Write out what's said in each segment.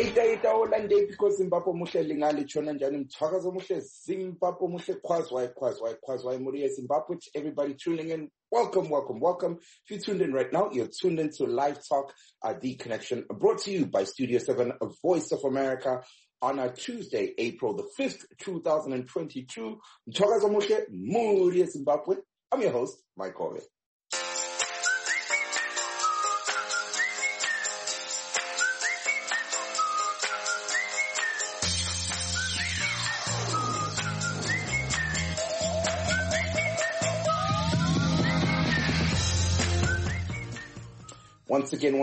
Ita olande because Zimbabwe muhle lingali chona njani mthakazo muhle Zimbabwe muhle kwazwa Muria Zimbabwe. Everybody tuning in, welcome. If you tuned in right now, you're tuned in to Live Talk, The Connection, brought to you by Studio 7, Voice of America, on a Tuesday, April the 5th, 2022. Mthakazo muhle Muria Zimbabwe. I'm your host, Mike Coley. Once again,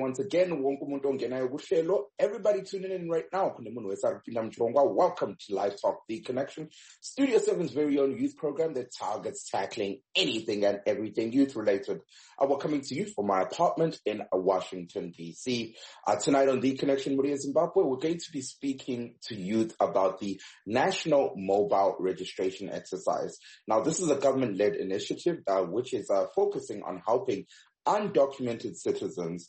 everybody tuning in right now. Welcome to Live Talk, The Connection, Studio 7's very own youth program that targets tackling anything and everything youth-related. We're coming to you from my apartment in Washington, D.C. Tonight on The Connection, Muria Zimbabwe, we're going to be speaking to youth about the National Mobile Registration Exercise. Now, this is a government-led initiative which is focusing on helping undocumented citizens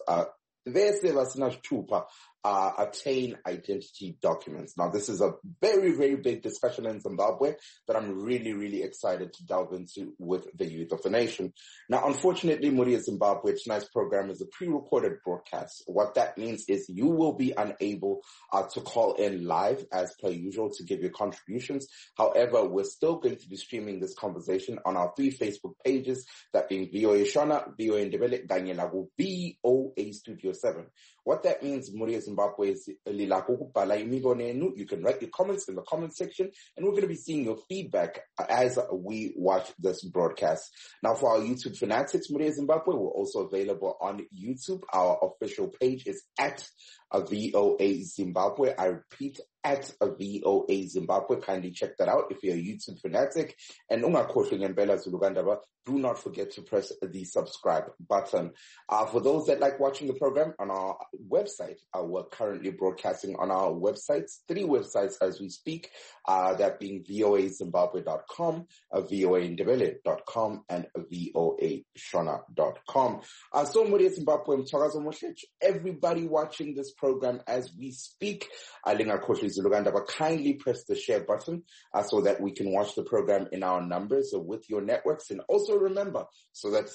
attain identity documents. Now, this is a very, very big discussion in Zimbabwe that I'm really, really excited to delve into with the youth of the nation. Now, unfortunately, Muria Zimbabwe, tonight's program is a pre-recorded broadcast. What that means is you will be unable to call in live as per usual to give your contributions. However, we're still going to be streaming this conversation on our 3 Facebook pages, that being VOA Shona, VOA Ndebele, Danielago, VOA Studio 7. What that means, Muria Zimbabwe, is you can write your comments in the comment section, and we're going to be seeing your feedback as we watch this broadcast. Now, for our YouTube fanatics, Muria Zimbabwe, we're also available on YouTube. Our official page is at VOA Zimbabwe. I repeat, at VOA Zimbabwe. Kindly check that out if you're a YouTube fanatic. And do not forget to press the subscribe button. For those that like watching the program on our website, we're currently broadcasting on our websites, 3 websites as we speak, that being voazimbabwe.com, voandebele.com, and voashona.com. So Muria Zimbabwe, mthakazo muhle, everybody watching this program as we speak, but kindly press the share button so that we can watch the program in our numbers with your networks. And also remember, so that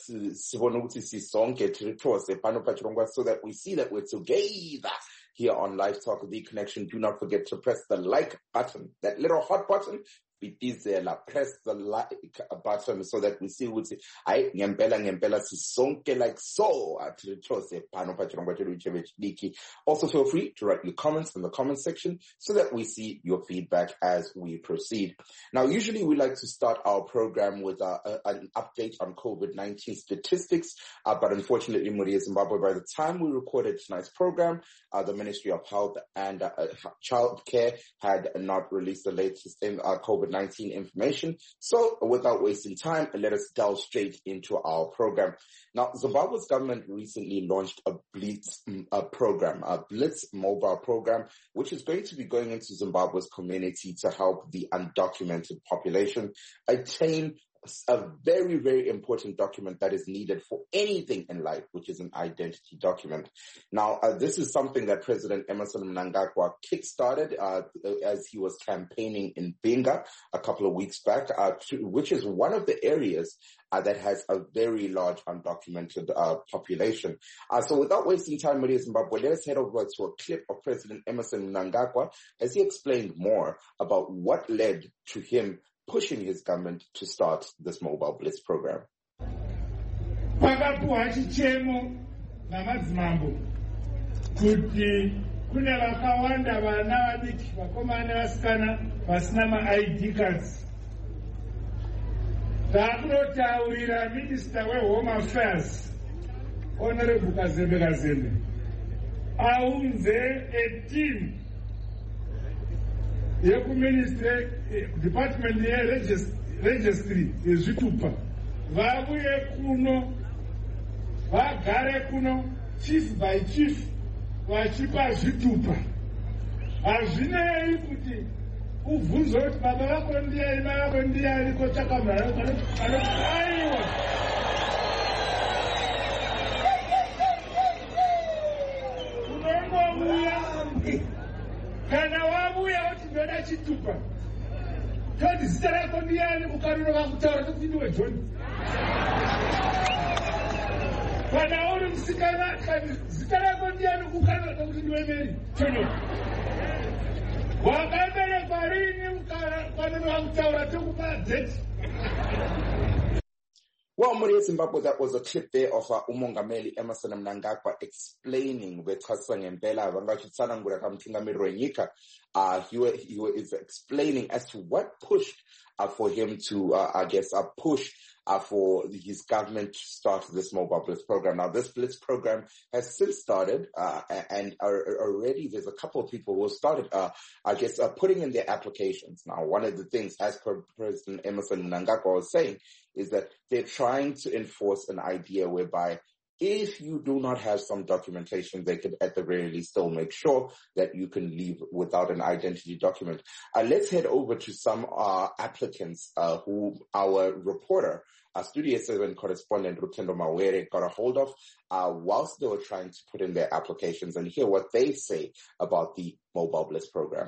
we see that we're together here on Live Talk, The Connection. Do not forget to press the like button, that little hot button. Press the like button so that we see what's ngempela sisonke like so. Also feel free to write your comments in the comment section so that we see your feedback as we proceed. Now, usually we like to start our program with an update on COVID-19 statistics, but unfortunately, Muria Zimbabwe, by the time we recorded tonight's program, the Ministry of Health and Child Care had not released the latest COVID-19 information. So without wasting time, let us delve straight into our program. Now, Zimbabwe's government recently launched a Blitz program, a Blitz mobile program, which is going to be going into Zimbabwe's community to help the undocumented population attain a very, very important document that is needed for anything in life, which is an identity document. Now, this is something that President Emmerson Mnangagwa kickstarted as he was campaigning in Benga a couple of weeks back, which is one of the areas that has a very large undocumented population. So without wasting time, Muria Zimbabwe, let us head over to a clip of President Emmerson Mnangagwa as he explained more about what led to him pushing his government to start this mobile blitz program. Kuti kune vakawanda vana vadiki vakomana vasikana vasina ma-ID cards. Takunotaurira Minister weHome Affairs, Honorable Kazembe Kazembe, aunze a team yeku-ministry department registry yezvitupa vauye kuno vagare kuno chief by chief vachipa zvitupa. Hazvinei kuti ubvunze kuti baba vako ndiani, mai vako ndiani, kotsvaka mari kanoaiwa. Unongouya kuti zita rako ndiani ukarova kutaura kuti ndiwe John. Kana uri musikana kana zita rako ndiani ukarova kuti ndiwe Mary. Wakaberekwa rini ukarova kutaura tokupa date. Well, Muriel Zimbabwe, that was a clip there of Umongameli Emmerson Mnangagwa explaining he was explaining as to what pushed for him to, push for his government to start this mobile blitz program. Now, this blitz program has since started, and already there's a couple of people who have started, putting in their applications. Now, one of the things, as President Emmerson Mnangagwa was saying, is that they're trying to enforce an idea whereby if you do not have some documentation, they could at the very least still make sure that you can leave without an identity document. Let's head over to some applicants who our reporter, our Studio 7 correspondent, Rutendo Mawere, got a hold of whilst they were trying to put in their applications and hear what they say about the Mobile Blitz program.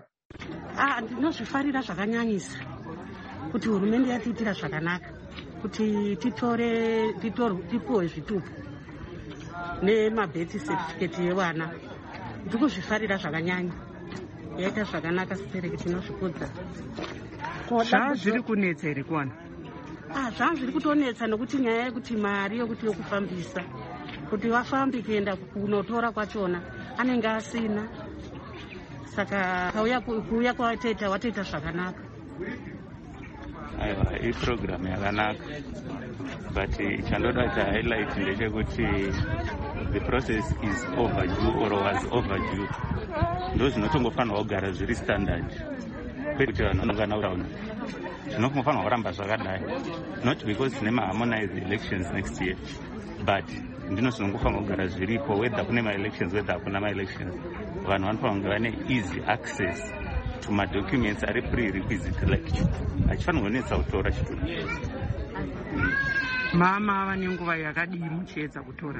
Kuti hurumende yatiitira zvakanaka kuti tipuwe zvitupu nemabirth certificate yevana ndikuzvifarira zvakanyanya yaita zvakanaka sipereke tinozvikudza zviri kunetsa iri kuwana zviri kutonetsa nokuti nyaya yekuti mari yokuti yokufambisa kuti vafambi kuenda kunotora kwachona anenge asina saka kuuya kwawatoita watoita zvakanaka. Aiwa, program yakanaka, but chandoda to highlight ndechekuti the process is overdue or was overdue. Ndozvinotongofanirwa kugara zviri standard kwete vanhu vanongana urauna zvinofanirwa kuramba zvakadai, not because tine harmonized elections next year, but ndinozvinongofanirwa kugara zviripo whether kune ma-elections whether hakuna ma-elections. Vanhu vanofanirwa kunge vane easy access to my documents are prerequisite like achifanirwa kunetsa kutora chitupu. Mama vane nguva yakadii muchiedza kutora?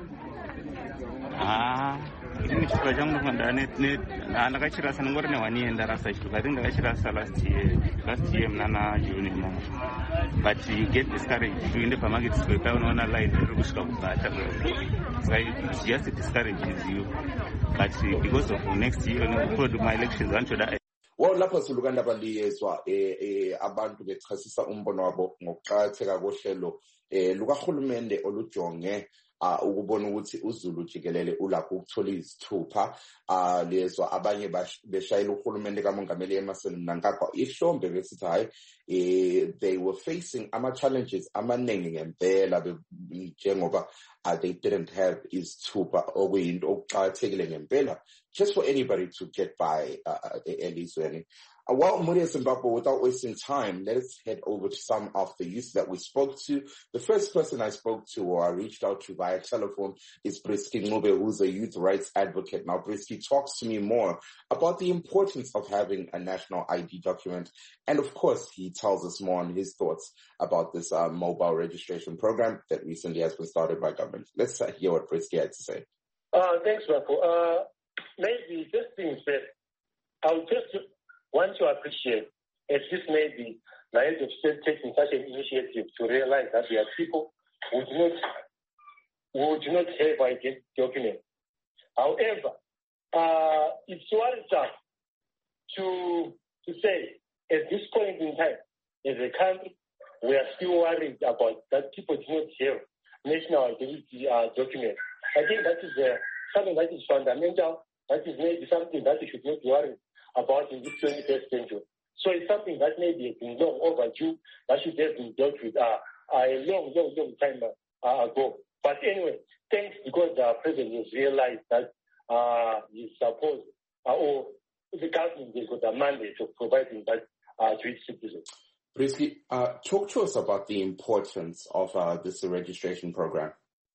Ini chitupa changu ndofanira ndakachirasa nongori ne1 year ndarasa chitupa. I think ndakachirasa last year mnana June imomo. But you get discouraged to ende pamarket square pa unaona line iri kusvika kubata. So it just discourages you. But because of next year when my elections antoda Well, lapho silukanda baliyezwa abantu bechasisa umbono wabo ngokuqhatheka kohlelo lukahulumende olujonge ukubona ukuthi uZulu jikelele ulapho ukuthola izithupha lezwa abanye beshayela uhulumende kaMongameli Emmerson Mnangagwa ihlombe besithi hayi they were facing challenges amaningi ngempela njengoba they didn't have izithupha okuyinto okuqhathekile ngempela just for anybody to get by elizweni. Well, Muriel Zimbabwe, without wasting time, let's head over to some of the youth that we spoke to. The first person I spoke to or I reached out to via telephone is Brisky Ngube, who's a youth rights advocate. Now, Brisky talks to me more about the importance of having a national ID document. And of course, he tells us more on his thoughts about this mobile registration program that recently has been started by government. Let's hear what Brisky had to say. Thanks, Marco. Maybe just things that I'll just want to appreciate at least maybe the head of state taking such an initiative to realize that there are people who do not have identity documents. However, it's worrisome to say at this point in time, as a country, we are still worried about that people do not have national identity documents. I think that is something that is fundamental. That is maybe something that we should not worry about in this 21st century. So it's something that maybe has been long overdue, that should have been dealt with a long time ago. But anyway, thanks because the president has realized that he's supposed, or the government has got a mandate of providing that to its citizens. Brisky, talk to us about the importance of this registration program.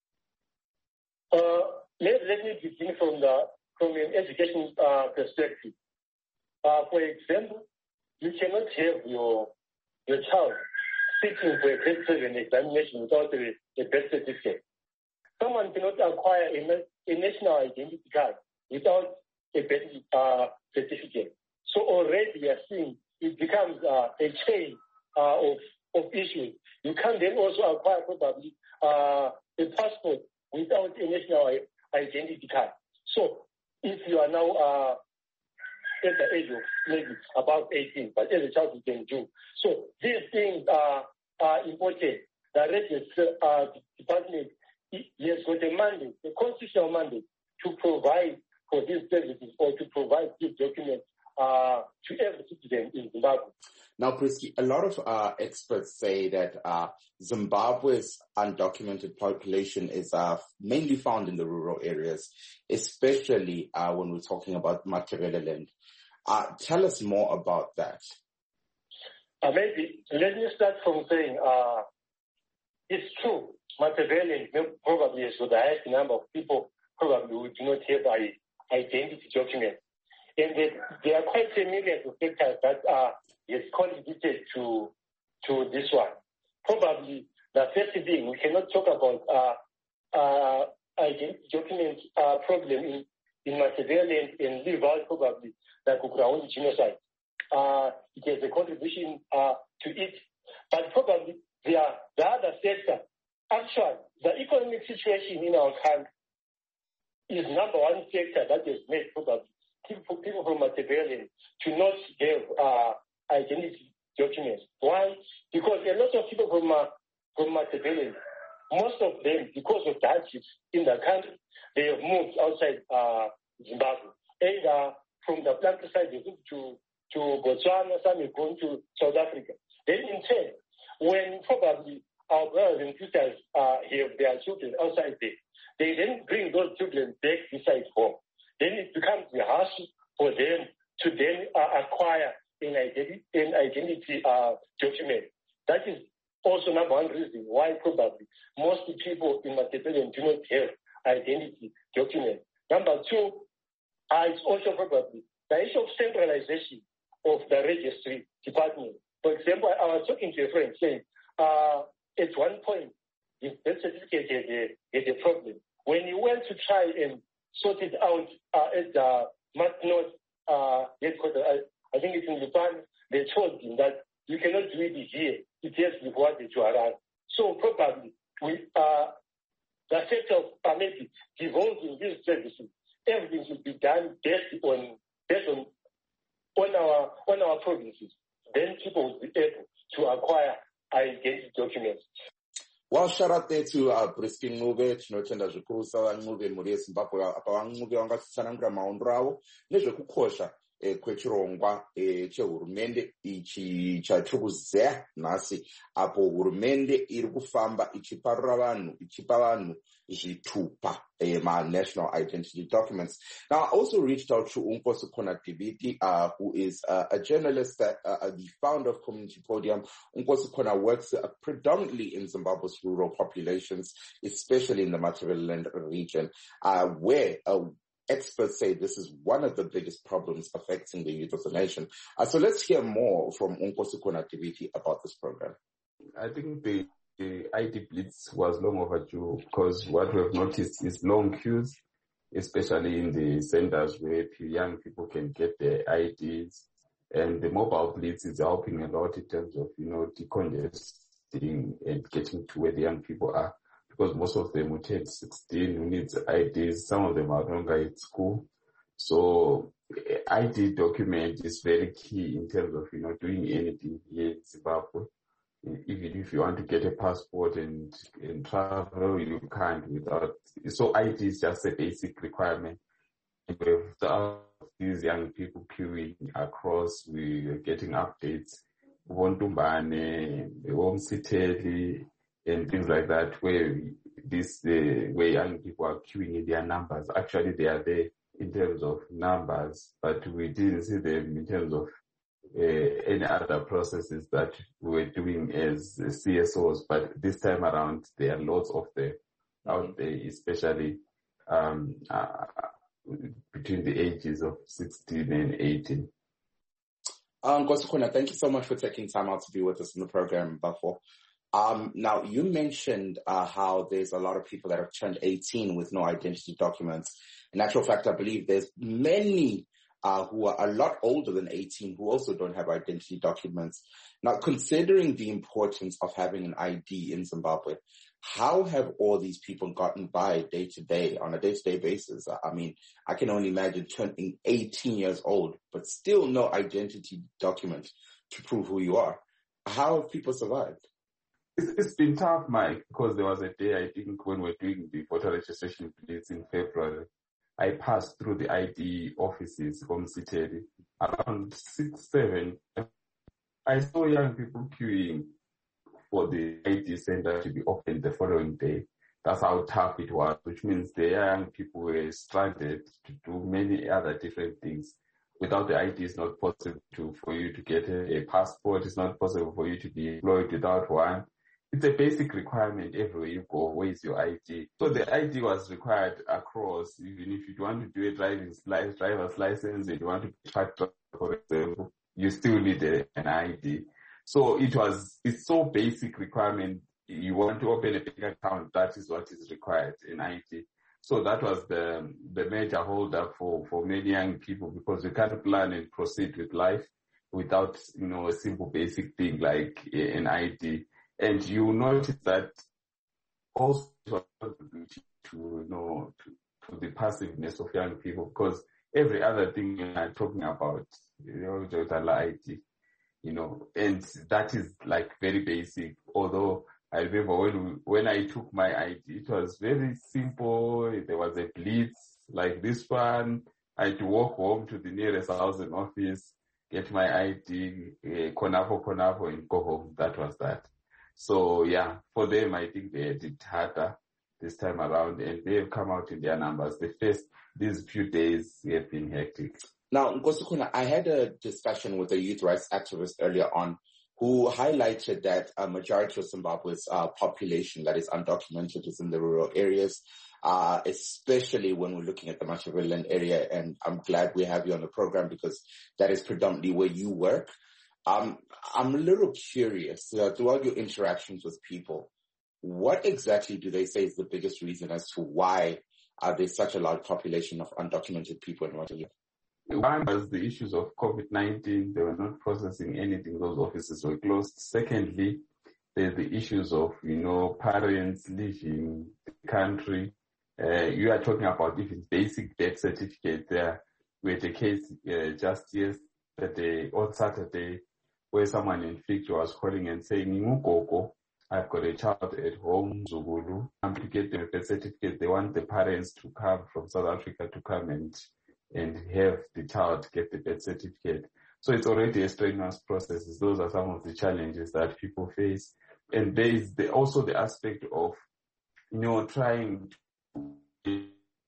Let me begin from an education perspective. For example, you cannot have your child sitting for a grade 7 examination without a birth certificate. Someone cannot acquire a national identity card without a birth certificate. So already we are seeing it becomes a chain of issues. You can then also acquire probably a passport without a national identity card. So if you are now at the age of maybe above 18, but as a child you can do. So these things are important. The Register Department has got a mandate, a constitutional mandate, to provide for these services or to provide these documents to every citizen in Zimbabwe. Now, Prisky, a lot of experts say that Zimbabwe's undocumented population is mainly found in the rural areas, especially when we're talking about Matabeleland. Tell us more about that. Maybe let me start from saying it's true. Matabeleland probably has the highest number of people probably who do not have identity documents. And there are quite a million of factors that has contributed to this one. Probably the first thing, we cannot talk about identity documents problem in Matabeleland and leave out probably the Kukurahundi genocide. It has a contribution to it. But probably the other sector, actually, the economic situation in our country is number one sector that has made probably people from Matabeleland to not have identity documents. Why? Because a lot of people from Matabeleland, most of them, because of the hardships in the country, they have moved outside Zimbabwe. Either from the planter side, they moved to Botswana, some have gone to South Africa. Then in turn, when probably our brothers and sisters have their children outside there, they then bring those children back beside home. Then it becomes harsh for them to then acquire an identity document. That is also number one reason why probably most people in Matabeleland do not have identity documents. Number two, it's also probably the issue of centralization of the registry department. For example, I was talking to a friend saying at one point the birth certificate had a problem. When he went to try and sort it out at the Matnos headquarters, I think it's in Japan, they told him that you cannot do it here. It has to be forwarded to Harare. So probably the sector of maybe devolving these services, everything should be done based on our provinces. Then people will be able to acquire identity documents. Well, shout out there to Prisky Ncube, tinotenda zvikuru savan'Ncube muri yeZimbabwe apa vaNcube vangatsanangura maondo avo nezvekukosha kwechirongwa chehurumende ichi chatiri kuziya nhasi, apo hurumende iri kufamba ichipa vanhu zvitupa ma-national identity documents. Now, I also reached out to Unkosi Dibiti, who is a journalist, the founder of Community Podium. Unkosi works predominantly in Zimbabwe's rural populations, especially in the Matabeleland region, where experts say this is one of the biggest problems affecting the youth of the nation. So let's hear more from Unkosi Dibiti about this program. I think the ID blitz was long overdue because what we have noticed is long queues, especially in the centers where young people can get their IDs. And the mobile blitz is helping a lot in terms of, decongesting and getting to where the young people are. Because most of them will turn 16, who needs IDs. Some of them are no longer at school. So ID document is very key in terms of, doing anything here in Zimbabwe. Even if you want to get a passport and travel, you can't without. So ID is just a basic requirement. Without these young people queuing across, we are getting updates. Wondumbane, Womsiteli, and things like that, where where young people are queuing in their numbers. Actually, they are there in terms of numbers, but we didn't see them in terms of any other processes that we were doing as CSOs. But this time around, there are lots of them out there, especially between the ages of 16 and 18. Nkosi, thank you so much for taking time out to be with us in the program, Bafo. Now, you mentioned how there's a lot of people that have turned 18 with no identity documents. In actual fact, I believe there's many who are a lot older than 18 who also don't have identity documents. Now, considering the importance of having an ID in Zimbabwe, how have all these people gotten by day to day, on a day-to-day basis? I mean, I can only imagine turning 18 years old, but still no identity document to prove who you are. How have people survived? It's been tough, Mike, because there was a day, I think, when we were doing the voter registration blitz in February, I passed through the ID offices from Citedi around 6, 7. I saw young people queuing for the ID center to be opened the following day. That's how tough it was, which means the young people were stranded to do many other different things. Without the ID, it's not possible for you to get a passport. It's not possible for you to be employed without one. It's a basic requirement everywhere you go. Where is your ID? So the ID was required across, even if you want to do a driver's license, if you want to be a truck driver, for example, you still need an ID. So it's so basic requirement. You want to open a bank account, that is what is required, an ID. So that was the major hold up for many young people, because you can't plan and proceed with life without, a simple basic thing like an ID. And you notice that also to the passiveness of young people, because every other thing you are talking about, ID, and that is like very basic. Although I remember when I took my ID, it was very simple. There was a blitz like this one. I had to walk home to the nearest housing office, get my ID, Konafo, and go home. That was that. So yeah, for them, I think they did harder this time around, and they have come out in their numbers. These few days have been hectic. Now, Nkosukuna, I had a discussion with a youth rights activist earlier on who highlighted that a majority of Zimbabwe's population that is undocumented is in the rural areas, especially when we're looking at the Machiavellian area. And I'm glad we have you on the program because that is predominantly where you work. I'm a little curious, throughout your interactions with people, what exactly do they say is the biggest reason as to why there's such a large population of undocumented people in Rwanda? One was the issues of COVID-19. They were not processing anything. Those offices were closed. Secondly, there's the issues of, parents leaving the country. You are talking about even basic death certificate there. We had a case just yesterday, on Saturday, where someone in Fitch was calling and saying, I've got a child at home, Zugulu. I'm to get the birth certificate. They want the parents to come from South Africa to come and have the child get the birth certificate. So it's already a strenuous process. Those are some of the challenges that people face. And there is also the aspect of, trying to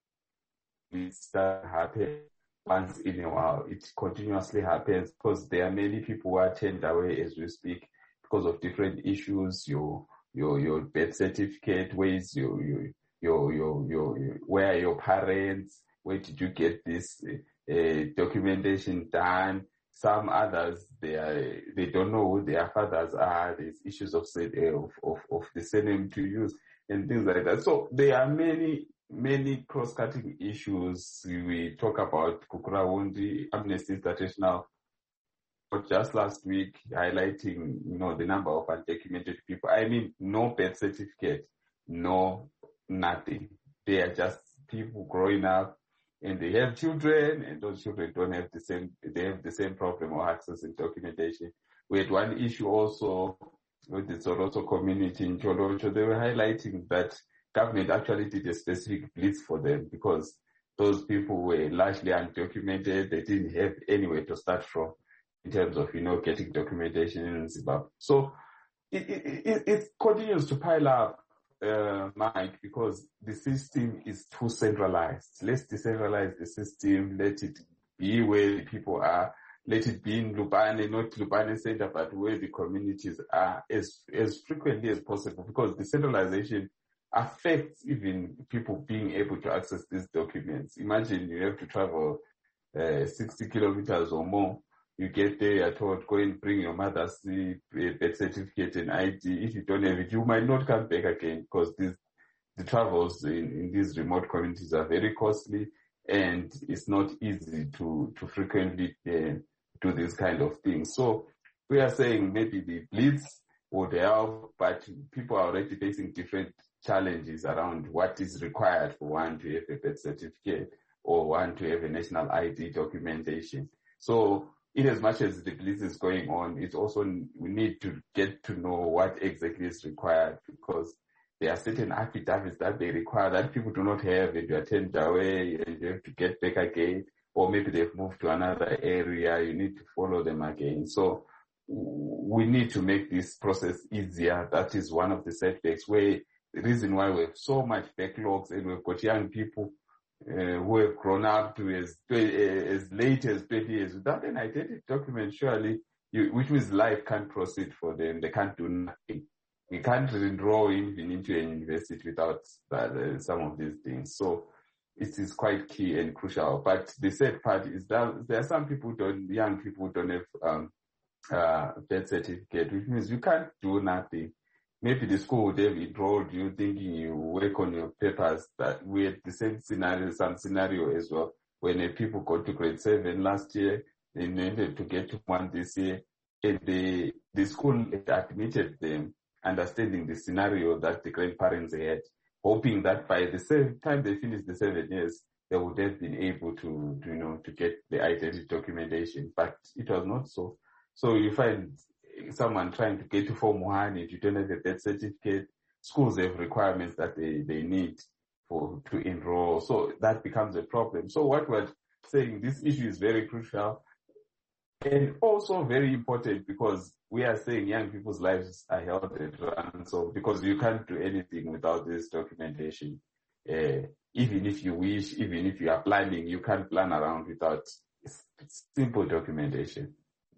start happen once in a while. It continuously happens because there are many people who are turned away as we speak because of different issues. Your birth certificate, where is where are your parents? Where did you get this documentation done? Some others, they don't know who their fathers are. There's issues of the surname to use and things like that. So there are many cross-cutting issues. We talk about Kukura-Wundi, Amnesty International, but just last week highlighting, the number of undocumented people. I mean, no birth certificate, no nothing. They are just people growing up and they have children, and those children they have the same problem of accessing documentation. We had one issue also with the Soroso community in Cholocho. They were highlighting that government actually did a specific blitz for them because those people were largely undocumented. They didn't have anywhere to start from in terms of, getting documentation in Zimbabwe. So it continues to pile up, Mike, because the system is too centralized. Let's decentralize the system. Let it be where the people are. Let it be in Lubane, not Lubane Center, but where the communities are as frequently as possible, because decentralization affects even people being able to access these documents. Imagine you have to travel 60 kilometers or more. You get there, you're told, go and bring your mother's birth certificate and ID. If you don't have it, you might not come back again because the travels in these remote communities are very costly. and it's not easy to frequently do this kind of thing. So we are saying maybe the blitz would help, but people are already facing different challenges around what is required for one to have a birth certificate or one to have a national ID documentation. So in as much as the blitz is going on, it's also we need to get to know what exactly is required, because there are certain affidavits that they require that people do not have, and you are turned away and you have to get back again, or maybe they've moved to another area, you need to follow them again. So we need to make this process easier. That is one of the setbacks, where the reason why we have so much backlogs, and we've got young people who have grown up to as late as 20 years without an identity document, surely, which means life can't proceed for them. They can't do nothing. We can't enroll even into a university without some of these things. So it is quite key and crucial. But the sad part is that there are some people, young people don't have birth certificate, which means you can't do nothing. Maybe the school would have enrolled you thinking you work on your papers. That we had the same scenario as well. When people got to grade 7 last year, they needed to get to 1 this year, and the school admitted them, understanding the scenario that the grandparents had, hoping that by the same time they finished the 7 years, they would have been able to get the identity documentation. But it was not so. So you find someone trying to get to Form 1 and you don't have a birth certificate. Schools have requirements that they need to enroll. So that becomes a problem. So what we're saying, this issue is very crucial and also very important, because we are saying young people's lives are held at ransom, because you can't do anything without this documentation. Even if you wish, even if you are planning, you can't plan around without simple documentation.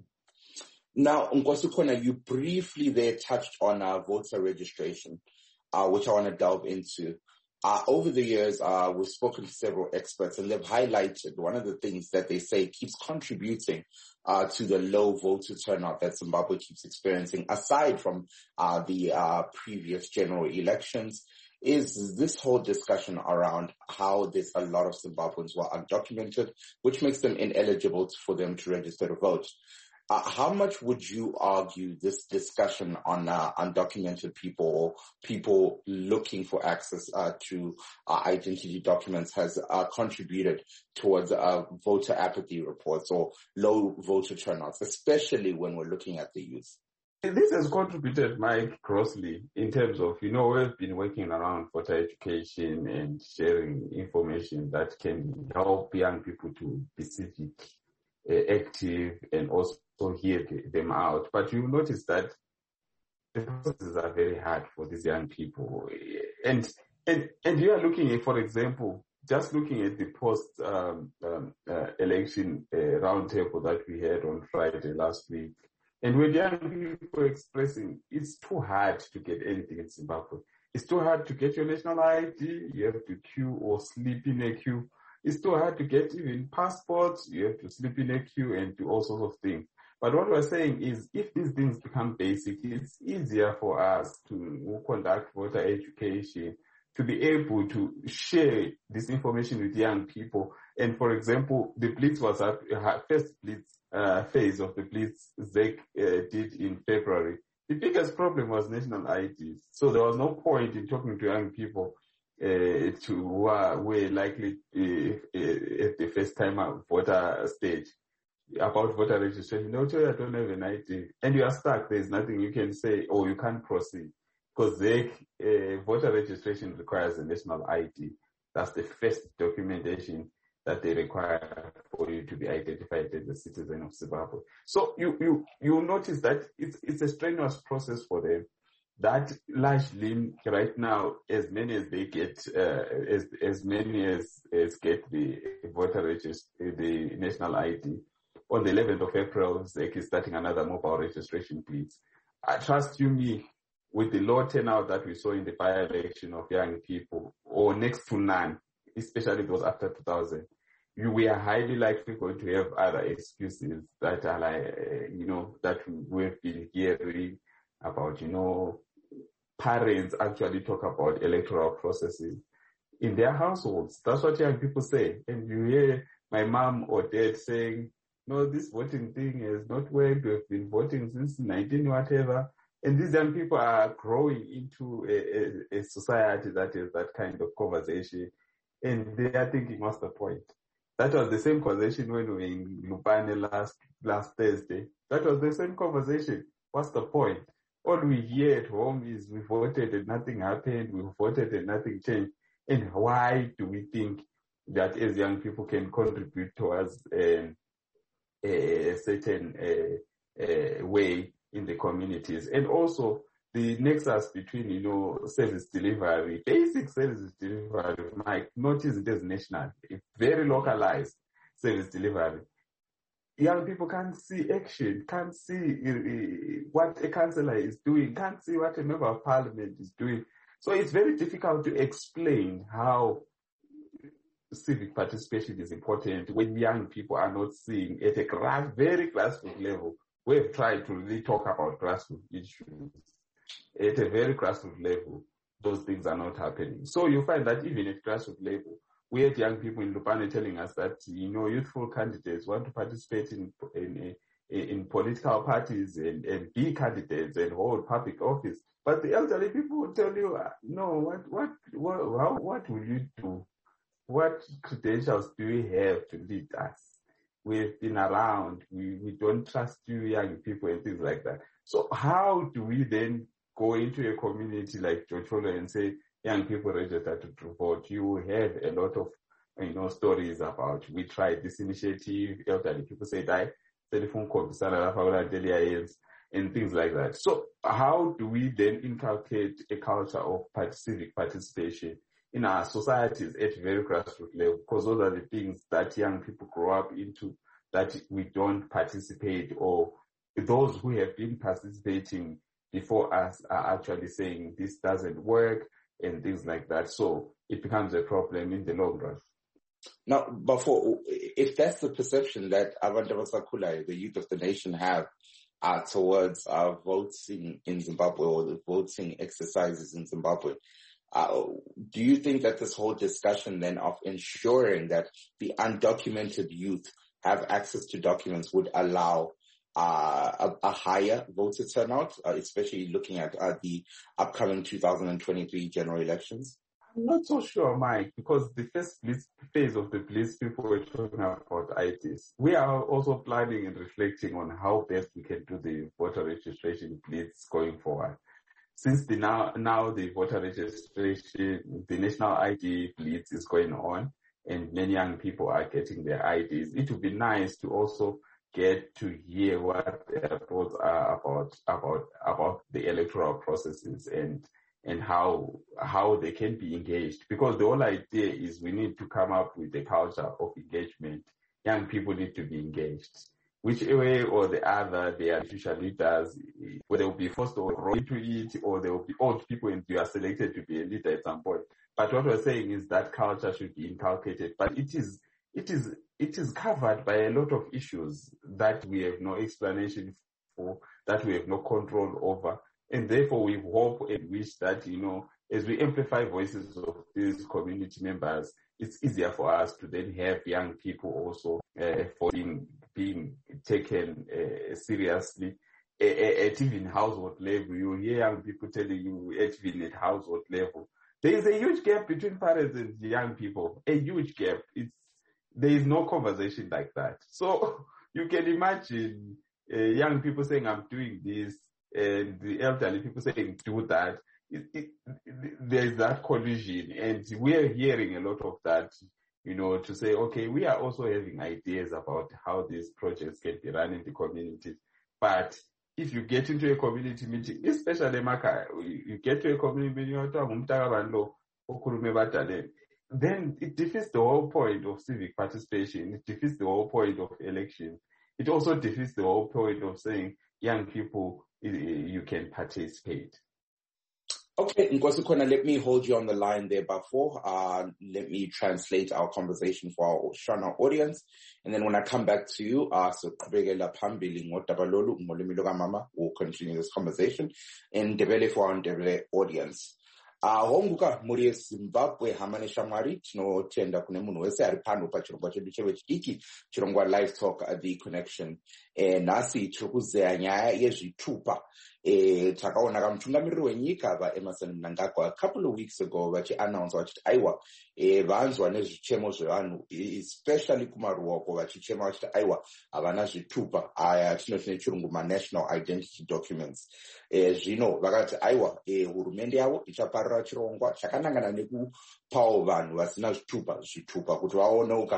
Now, Nkosukona, you briefly there touched on voter registration, which I want to delve into. Over the years, we've spoken to several experts, and they've highlighted one of the things that they say keeps contributing to the low voter turnout that Zimbabwe keeps experiencing, aside from the previous general elections, is this whole discussion around how there's a lot of Zimbabweans who are undocumented, which makes them ineligible for them to register to vote. How much would you argue this discussion on undocumented people or people looking for access to identity documents has contributed towards voter apathy reports or low voter turnouts, especially when we're looking at the youth? This has contributed, Mike, grossly in terms of, we've been working around voter education and sharing information that can help young people to be civic, active, and also hear them out. But you notice that the processes are very hard for these young people. And you are looking at, for example, just looking at the post-election roundtable that we had on Friday last week, and when young people expressing, it's too hard to get anything in Zimbabwe. It's too hard to get your national ID. You have to queue or sleep in a queue. It's too hard to get even passports. You have to sleep in a queue and do all sorts of things. But what we're saying is, if these things become basic, it's easier for us to conduct voter education, to be able to share this information with young people. And for example, the Blitz was first Blitz phase of the Blitz ZEC did in February. The biggest problem was national IDs. So there was no point in talking to young people who were likely at the first time voter stage about voter registration. They'll tell you, I don't have an ID. And you are stuck. There's nothing you can say, or you can't proceed. Because voter registration requires a national ID. That's the first documentation that they require for you to be identified as a citizen of Zimbabwe. So you notice that it's a strenuous process for them. That largely right now, as many as they get, as many as get the voter register, the national ID. On the 11th of April, ZEC is starting another mobile registration blitz. I trust you me, with the low turnout that we saw in the by-election of young people, or next to none, especially those after 2000, we are highly likely going to have other excuses that are like, that we've been hearing about, parents actually talk about electoral processes. in their households. That's what young people say. And you hear my mom or dad saying, no, this voting thing has not worked. We've been voting since 19 whatever. And these young people are growing into a society that is that kind of conversation. And they are thinking, what's the point? That was the same conversation when we were in Lupane last Thursday. That was the same conversation. What's the point? All we hear at home is we voted and nothing happened. We voted and nothing changed. And why do we think that as young people can contribute towards a certain way in the communities? And also the nexus between, service delivery, basic service delivery, Mike, notice it as national, very localized service delivery. Young people can't see action, can't see what a councillor is doing, can't see what a member of parliament is doing. So it's very difficult to explain how civic participation is important when young people are not seeing at a very grassroots level. We've tried to really talk about grassroots issues. At a very grassroots level, those things are not happening. So you find that even at grassroots level, we had young people in Lupane telling us that, youthful candidates want to participate in political parties and be candidates and hold public office. But the elderly people will tell you, no, what will you do? What credentials do you have to lead us? We've been around. We don't trust you, young people, and things like that. So how do we then go into a community like Jocholo and say, young people register to vote? You have a lot of, stories about, we tried this initiative, elderly people say, telephone call, and things like that. So how do we then inculcate a culture of civic participation in our societies at very grassroots level? Because those are the things that young people grow up into, that we don't participate, or those who have been participating before us are actually saying this doesn't work and things like that. So it becomes a problem in the long run. Now, before, if that's the perception that Abantu Abasakhulayo, the youth of the nation, have towards voting in Zimbabwe, or the voting exercises in Zimbabwe, do you think that this whole discussion then of ensuring that the undocumented youth have access to documents would allow a higher voter turnout, especially looking at the upcoming 2023 general elections? I'm not so sure, Mike, because the first phase of the Blitz, people were talking about IDs. We are also planning and reflecting on how best we can do the voter registration Blitz going forward. Since now the voter registration, the national ID Blitz is going on, and many young people are getting their IDs, it would be nice to also get to hear what their thoughts are about the electoral processes and how they can be engaged. Because the whole idea is we need to come up with a culture of engagement. Young people need to be engaged. Which way or the other, they are future leaders, whether they will be forced to grow into it, or they will be old people and you are selected to be a leader at some point. But what we're saying is that culture should be inculcated. But it is covered by a lot of issues that we have no explanation for, that we have no control over. And therefore we hope and wish that, as we amplify voices of these community members, it's easier for us to then have young people also for being taken seriously at even household level. You hear young people telling you even at household level, there is a huge gap between parents and young people, a huge gap. There is no conversation like that. So you can imagine young people saying, I'm doing this, and the elderly people saying, do that. There's that collision, and we're hearing a lot of that, to say, okay, we are also having ideas about how these projects can be run in the communities. But if you get into a community meeting, especially Maka, you get to a community meeting, then it defeats the whole point of civic participation. It defeats the whole point of election. It also defeats the whole point of saying, young people, you can participate. Okay, Nkosi, let me hold you on the line there, before. Let me translate our conversation for our Shona audience. And then when I come back to you, so we'll continue this conversation in Ndebele for our Ndebele audience. honguka muri Zimbabwe hama neshamwari tinotenda kune munhu wese ari pano pachirongwa chedu chevechidiki chirongwa Live Talk The Connection. Nhasi tiri kuzeya nyaya yezvitupa. Takaona kamutungamiriri wenyika vaEmmerson Mnangagwa a couple of weeks ago vachiannounce vachiti aiwa vanzwa nezvichemo zvevanhu especially kumaruoko vachichema vachiti aiwa havana zvitupa aya tinoti nechirungu national identity documents. Zvino vakati aiwa hurumende yavo ichaparira chirongwa chakanangana nekupawo vanhu vasina zvitupa kuti vaoneuka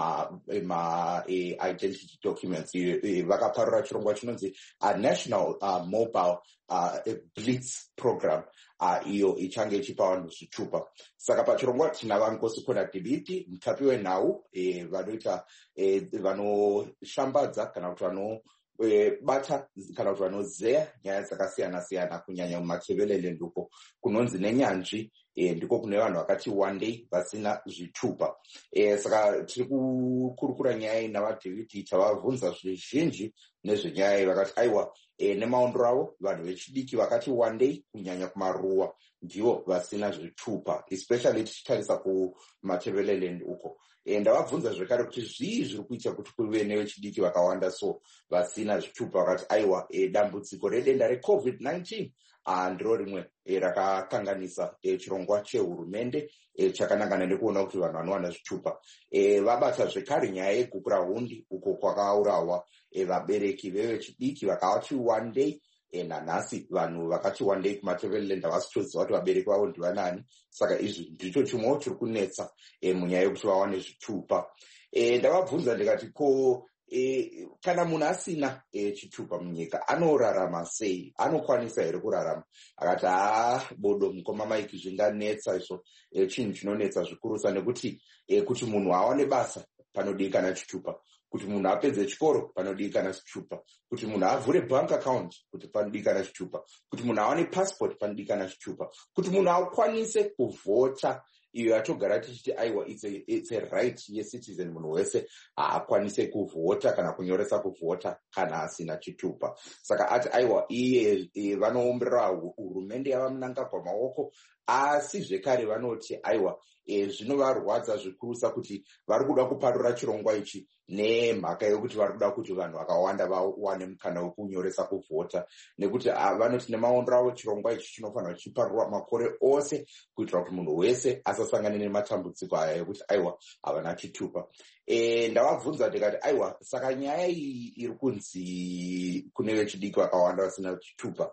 identity documents. Vakaparira chirongwa chinonzi national mobile blitz program iyo ichange ichipa vanhu zvitupa. Saka pachirongwa tina vaNkosikona Dibiti, mutapi wenhau vanoita vanoshambadza kana kuti bata kana kuti vanozeya nyaya dzakasiyana-siyana kunyanya mumatebelele ndiko kunonzi nenyanzvi ndiko kune vanhu vakati one day vasina zvitupa. Saka tiri kukurukura nyaya iyi navaDhavidi tavabvunza zvizhinji nezvenyaya iyi vakati aiwa nemaondero avo vanhu vechidiki vakati one day kunyanya kumaruwa ndivo vasina zvitupa especially tichitarisa kumatebelele uko. Ndavabvunza zvekare kuti zvii zviri kuita kuti kuve nevechidiki vakawanda so vasina zvitupa. Vakati aiwa dambudziko redenda reCovid-19 ndiro rimwe rakakanganisa chirongwa chehurumende chakanangana nekuona kuti vanhu vanowana zvitupa. Vabata zvekare nyaya yegukura hundi uko kwakaurawa vabereki vevechidiki vakati one day. Nanhasi vanhu vakati one day kumatebelele ndavasitoziva kuti vabereki vavo ndivanani. Saka izvi ndicho chimwewo chiri kunetsa munyaya yekuti vawane zvitupa. Ndavabvunza ndikati ko kana munhu asina chitupa munyika anorarama sei, anokwanisa here kurarama? Akati bodo mukoma maiki zvinganetsa izvo. Chinhu chinonetsa zvikurusa nekuti kuti munhu awane basa panodikana chitupa, kuti munhu apedze chikoro panodikana chitupa, kuti munhu avhure bank account kuti panodikana chitupa, kuti munhu awane passport panodikana chitupa, kuti munhu akwanise kuvhota iyo yatogara tichiti aiwa it's a right yecitizen munhu wese akwanise kuvhota kana kunyoresa kuvhota kana asina chitupa. Saka ati aiwa iye vanoomberera hurumende yavaMnangagwa maoko, asi zvekare vanoti aiwa zvinovarwadza zvikurusa kuti vari kuda kuparura chirongwa ichi nemhaka yekuti vari kuda kuti vanhu vakawanda vawane mukana wekunyoresa kuvhota, nekuti vanoti nemaondero avo chirongwa ichi chinofanira chichiparurwa makore ose kuitira kuti munhu wese asasangane nematambudziko aya ekuti aiwa havana chitupa. Ndavabvunza ndikati aiwa saka nyaya iyi iri kunzi kune vechidiki vakawanda vasina chitupa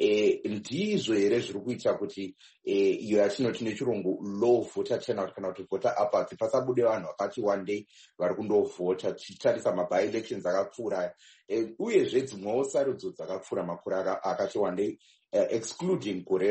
ndizvo here zviri kuita kuti iyo yatinoti nechirungu low voter turnout kana kuti voter apathy pasabude vanhu vakati one day vari kundovhota tichitarisa maby-elections akapfuura uyezve dzimwewo sarudzo dzakapfuura makore akati one day excluding gore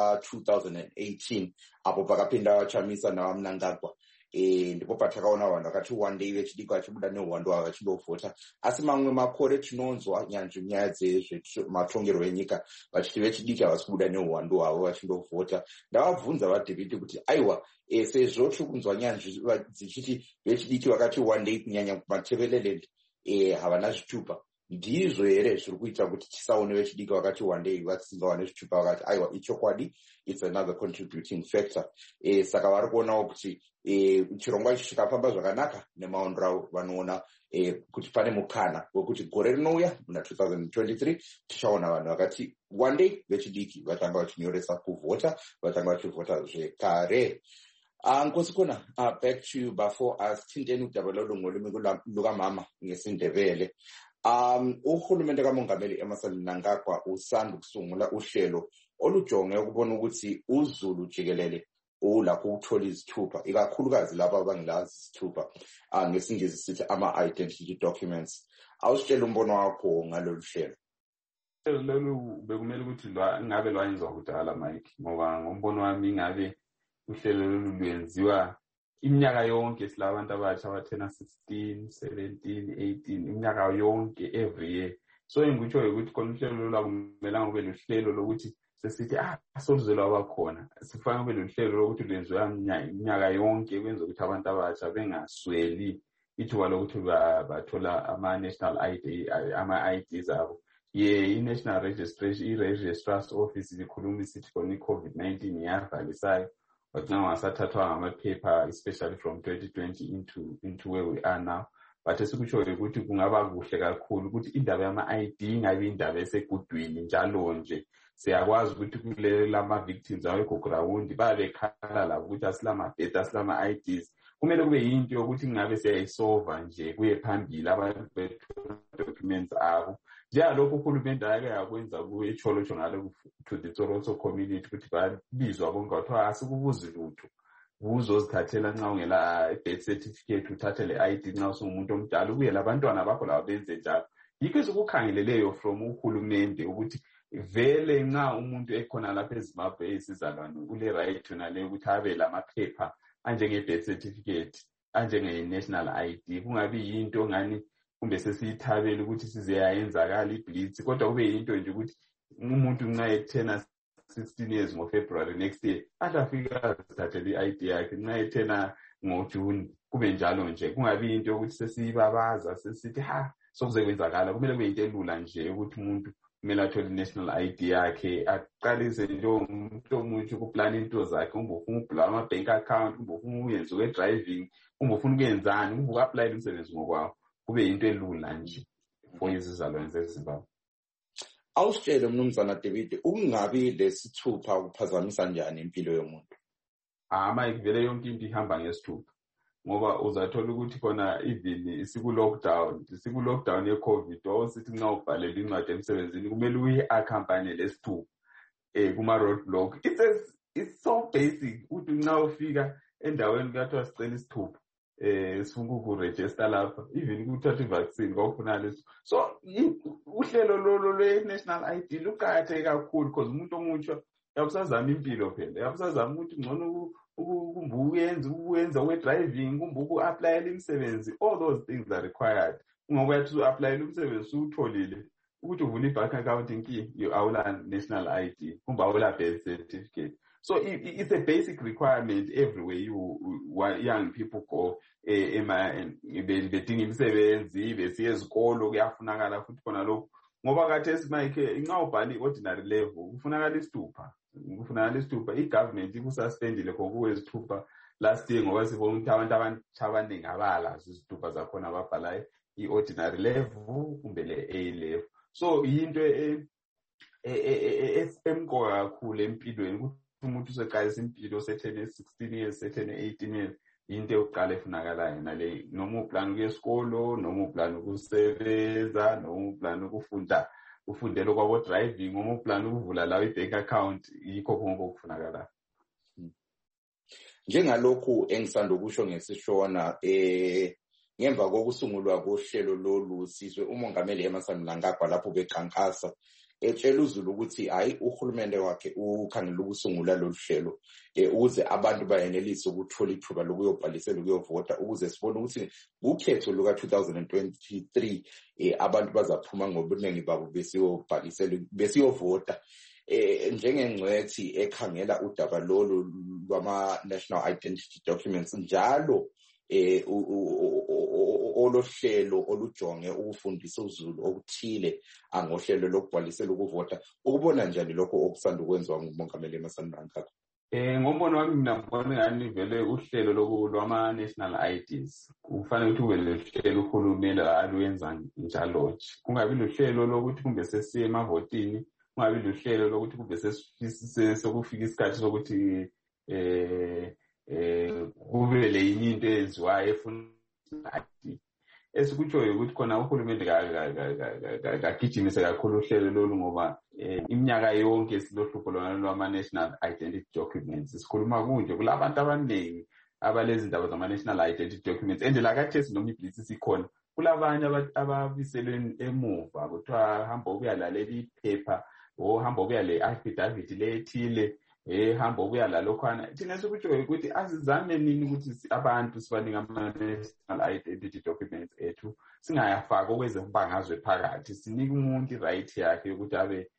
ra2018 apo pakapinda vachamisa navaMnangagwa. Ndipo patakaona vanhu vakati one day vechidiki vachibuda neuhwando hwavo vachindovhota. Asi mamwe makore tinonzwa nyanzvi nyaya dzematongerwo enyika vachiti vechidiki havasi kubuda neuhwando hwavo vachindovhota. Ndavabvunza vaDhavidi kuti aiwa sezvo tiri kunzwa nyanzvi dzichiti vechidiki vakati one day kunyanya kumatebelele havana zvitupa, ndizvo here zviri kuita kuti tisaone vechidiki vakati one day vasingawane zvitupa? Vakati aiwa ichokwadi, it's another contributing factor. Saka vari kuonawo kuti chirongwa ichi chikafamba zvakanaka nemaondero avo vanoona kuti pane mukana wekuti gore rinouya muna 2023 tichaona vanhu vakati one day vechidiki vatanga vachinyoresa kuvhota, vatanga vachivhota zvekare. Nkosikona, back to you before us tindeni kudabula ulungu lukamama ngesindebele. Uhulumende kaMongameli Emmerson Mnangagwa usanda kusungula uhlelo olujonge ukubona ukuthi uZulu jikelele ulakho ukuthola izithupha, ikakhulukazi laba abangilazi izithupha, ngesingisi sithi ama-identity documents. Awusitshela umbono wakho ngalolu hlelo. Lolu bekumele ukuthi ngabe lwayenzwa kudala Mike, ngoba ngombono wami ngabe uhlelo lolu lwenziwa iminyaka yonke silabantu abasha abathena 16, 17, 18 iminyaka yonke every year. So engikutsho ukuthi khona uhlelo lwakumela kube luhlelo lokuthi sesithi asoluzelwa abakhona, sifanele kube luhlelo lokuthi lwenziwa iminyaka yonke kwenza ukuthi abantu abasha bengasweli ithuba lokuthi bathola ama-national ID, ama-IDs abo. i-National Registration, i-Registrar's Office ikhuluma isithi khona i-COVID-19 iyavalisayo, but now asathathwa ngamaphepha, especially from 2020 into where we are now. But esikutshoyo ukuthi kungaba kuhle kakhulu ukuthi indaba yama-ID ingabi indaba esegudwini njalo nje. Siyakwazi ukuthi kule lama-victims awekho ground babekhala labo ukuthi asilama-data asilama-IDs. Kumele kube yinto yokuthi ngabe siyayisolva nje kuye phambili abantu documents abo. Njengalokhu uhulumende ake yakwenza kuye-Cholo ngalo to the Toronto community ukuthi babizwa bonke kwathiwa asikubuzi lutho. Uzozithathela nxa ungela birth certificate uthathe le-ID nxa usungumuntu omdala ubuye labantwana bakho labo benze njalo. Yikho esikukhangeleleyo from uhulumende ukuthi vele nxa umuntu ekhona lapha eZimbabwe esizalwane ule right nale ukuthi abe lamaphepha anjenge birth certificate anjenge-national ID. Kungabi yinto ngani kumbe sesiyithabela ukuthi size yayenzakala iblitz, kodwa kube yinto nje ukuthi umuntu nxa ethena 16 years ngoFebruary next year atafika azithathele i-ID yakhe, nxa ethena ngoJune kube njalo nje. Kungabi into yokuthi sesiyibabaza sesithi sokuze kwenzakala. Kumele kube into elula nje ukuthi umuntu kumele athole i-national ID yakhe aqalise nje umuntu omutsha ukuplana into zakhe. Kumbe ufuna ukubhula ama-bank account, kumbe ufuna uyenza ukwe-driving, kumbe ufuna ukuyenzani, kumbe uku-aplayela umsebenzi ngokwawo. Kube into elula nje for izizalwane zeZimbabwe. Awusitshele Mnumzana David, ukungabi lesithupha kuphazamisa njani impilo yomuntu? Mike, vele yonke into ihamba ngesithupha. Ngoba uzathola ukuthi khona even siku-lockdown ye-COVID, wawusithi nxa ubhalela incwadi emsebenzini kumele uyi-accompany lesithupha kuma-roadblock. It's so basic ukuthi nxa ufika endaweni kuyathiwa sicela isithupha sifuna ukuregister lapha, even ukuthatha i-vaccine kwawufuna leso. So uhlelo lwe-national ID luqakatheke kakhulu because umuntu omutsha yakusazama impilo phela, yakusazama ukuthi ngcono uyenza we-driving, kumbe uku-aplayela imisebenzi. All those things are required. Ungokuyathi u-aplayela umsebenzi utholile ukuthi uvula i-bank account awula national ID, kumbe awula birth certificate. So it's a basic requirement everywhere young people go bedinga imisebenzi, besiye ezikolo kuyafunakala futhi khona lokho. Ngoba khathesi Mike nxa ubhala i-ordinary level kufunakala isithupha. I-government ikususpendile ngokuwezithupha last year ngoba sibona ukuthi abantu abaningi abalazo izithupha zakhona ababhalayo i-ordinary level kumbe le-A level. So yinto emqoka kakhulu empilweni ukuthi umuntu useqalisa impilo sethene 16 years sethene 18 years into yokuqala efunakalayo nale. Noma uplan ukuya esikolo, noma uplan ukusebenza, noma uplan ukufunda ufundela kwabo driving, noma uplan ukuvula lawo i-bank account, yikho konke okufunakalayo. Njengalokhu engisanda ukusho ngesishona ngemva kokusungulwa kohlelo lolu sizwe umongameli Emmerson Mnangagwa lapho bekhankasa etshela uZulu ukuthi hayi uhulumende wakhe ukhangela ukusungula lolu hlelo ukuze abantu bayenelise ukuthola ithuba lokuyobhalisela ukuyovota, ukuze sibone ukuthi ukhetho luka 2023 abantu bazaphuma ngobuningi babo besiyovota. Njengengcwethi ekhangela udaba lolu lwama-national identity documents njalo olohlelo olujonge ukufundisa uZulu okuthile ngohlelo lokubhalisela ukuvota, ukubona njani lokho okusanda ukwenziwa ngumongameli Emmerson Mnangagwa? Ngombono wami mina ngibona ngani vele uhlelo lwama-national IDs kufanele ukuthi kube lohlelo uhulumeni aluyenza njalo nje. Kungabi lohlelo lokuthi kumbe sesiye emavotini, kungabi lohlelo lokuthi kumbe sekufika isikhathi sokuthi kube le into eyenziwayo efuna ID. Esikutshoyo ukuthi khona uhulumende kagijimise kakhulu uhlelo lolu ngoba iminyaka yonke silohlupho lwama-national identity documents. Sikhuluma kunje kulabantu abaningi abalezi ndaba zama-national identity documents and lakathesi noma iblitz sikhona kulabanye ababiselwe emuva kuthiwa hamba ukuyalalela iphepha hamba ukuya le affidavit lethile hamba ukuya la lokhwana. Thina sikutshoyo ukuthi asizame nini ukuthi abantu sibanika ama-national identity documents ethu singayafaka okwezembangazwe phakathi, sinike umuntu i-right yakhe yokuthi abe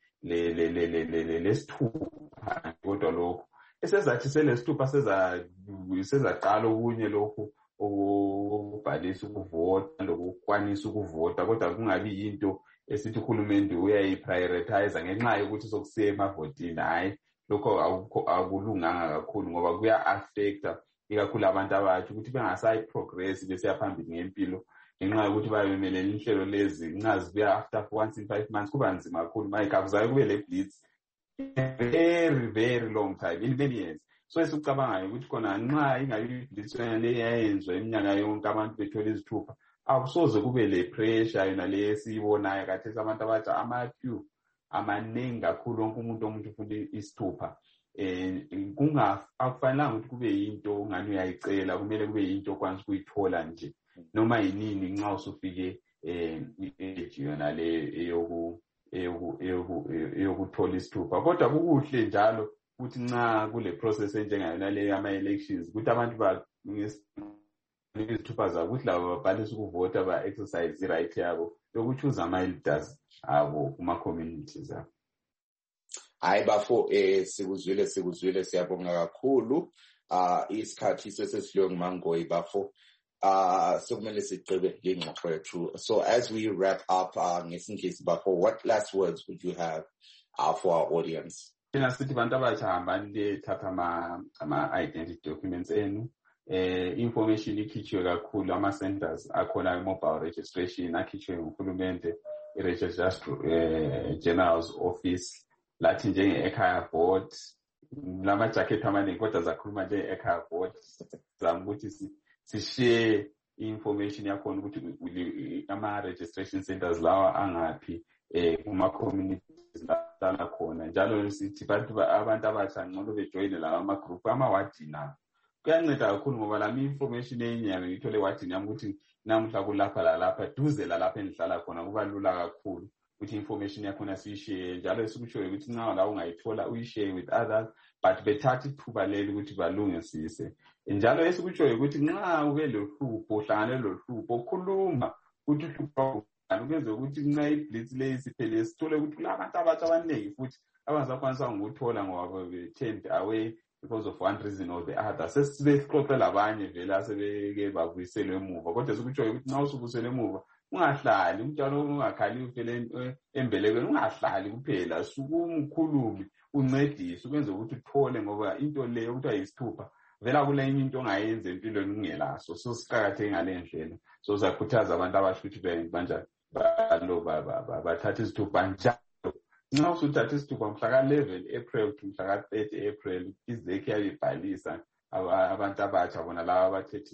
lesithupha. Kodwa lokho esezathi selesithupha sezaqala okunye lokhu ukubhalisa ukuvota lokukwanisa ukuvota, kodwa kungabi yinto esithi uhulumende uyayiprioritize ngenxa yokuthi sokusiya emavotini. Hayi, lokho akulunganga kakhulu ngoba kuya-affecta ikakhulu abantu abatsha ukuthi bengasayi-progress besiya phambili ngempilo ngenxa yokuthi babemelele inhlelo lezi nxa zibuya after once in 5 months kuba nzima kakhulu. Mayikavuzayo kube le-blitz very, very long time, in many years. So esikucabangayo ukuthi khona nxa ingabi blitz eyayenzwa iminyaka yonke abantu bethola izithupha, akusoze kube le-pressure yona le esiyibonayo kathesi abantu abatsha ama-queue amaningi kakhulu, wonke umuntu ufuna isithupha. Akufanelanga ukuthi kube yinto ngani uyayicela, kumele kube yinto okwanisa ukuyithola nje noma yinini nxa usufike i-age yona le eyokuthola isithupha. Kodwa kukuhle njalo ukuthi nxa kule process enjengayona le ama-elections ukuthi abantu izithupha zabo ukuthi labo babhalise ukuvota ba-exercise i-right yabo yokuchuza ama-elders abo kuma-communities abo. Hayi bafo, sikuzwile siyabonga kakhulu. Isikhathi sesidliwe nguMangoyi bafo. Sekumele sigqibe ingxoxo yethu. So as we wrap up ngesingisi bafo, what last words would you have for our audience? Thina sithi bantu abatsha hambani lethatha ama-identity documents enu. Information ikhitshiwe kakhulu, ama-centers akhona i-mobile registration akhitshiwe nguhulumende, i-Registrar General's Office, lathi njenge-Ekhaya Board, lama-jacket amaningi kodwa zakhuluma njenge-Ekhaya Board. Zama ukuthi si-share i-information yakhona ukuthi ama-registration centers lawa angaphi kuma-communities lana khona. Njalo sithi abantu abatsha ngcono bejoyine lawa ama-group ama-wardini abo. Kuyanceda kakhulu ngoba lami information eyinyanga ngithole wadini yami ukuthi namuhla kulapha lalapha duze lalapha endihlala khona, kuba lula kakhulu ukuthi information yakhona siyishare. Njalo esikutshoyo ukuthi nxa la ungayithola uyishare with others, but bethatha ithuba leli ukuthi balungisise. Njalo esikutshoyo ukuthi nxa ube lohlupho, uhlangane lohlupho, khuluma ukuthi uhlupho ukwenza ukuthi nxa i-blitz le isiphele sithole ukuthi kulabantu abatsha abaningi futhi abazakwanisa ngokuthola ngoba be-turned away because of one reason or the other. Sesibexoxela abanye vele asebeke babuyiselwe emuva. Kodwa sikutshoyo ukuthi nxa usubuyiselwe emuva ungahlali umntwana ungakhali ufele embelekweni, ungahlali kuphela, sukuma ukhulume uncedise ukwenza ukuthi uthole, ngoba into le ukuthi ayisithupha vela kule enye into ongayenza empilweni ungelaso. So siqakatheke ngale ndlela. So siyakhuthaza abantu abasho ukuthi banjani bathatha izithupha njalo. Nxa usuthatha isithupha mhla ka-11 April to mhla ka-30 April izekhe yayibhalisa abantu abatsha bona laba abathethe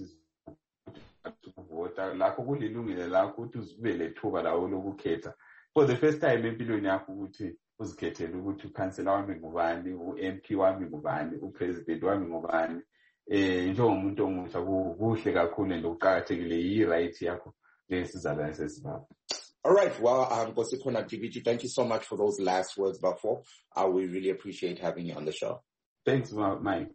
ukuvota. Lakho kulilungile lakho ukuthi uzube lethuba lawo lokukhetha for the first time empilweni yakho ukuthi uzikhethele ukuthi ukhansela wami ngubani, u-MP wami ngubani, upresident wami ngubani. Njengomuntu omusha kuhle kakhulu and ukuqakathekile yi-right yakho lesizalwane seZimbabwe. All right. Well, Nkosikhona DBT, thank you so much for those last words, Bafo. We really appreciate having you on the show. Thanks, Mike.